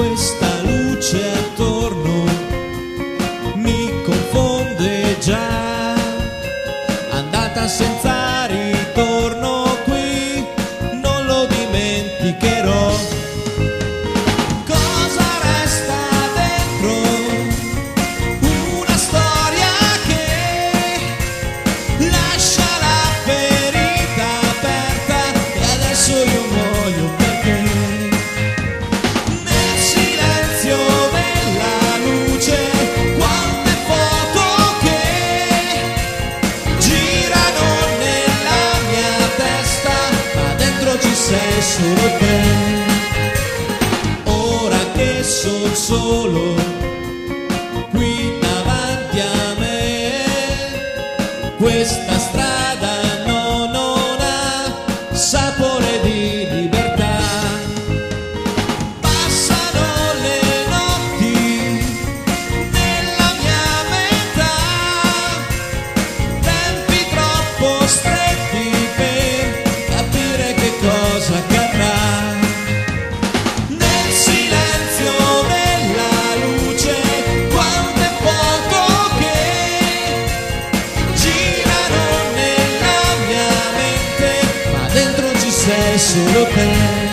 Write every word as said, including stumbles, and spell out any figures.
questa luce attorno mi confonde già, andata senza ritorno qui, non lo dimenticherò. Cosa resta dentro? Una storia che lascia la ferita aperta e adesso io muoio perché nel silenzio della luce quante foto che girano nella mia testa, ma dentro ci sei solo te. Ora che son solo qui davanti a me, questa strada no, non ha sapore di libertà. Passano le notti nella mia metà, tempi troppo stretti per capire che cosa accadrà. Nel silenzio della luce quante foto che girano nella mia mente, ma dentro ci sei solo te.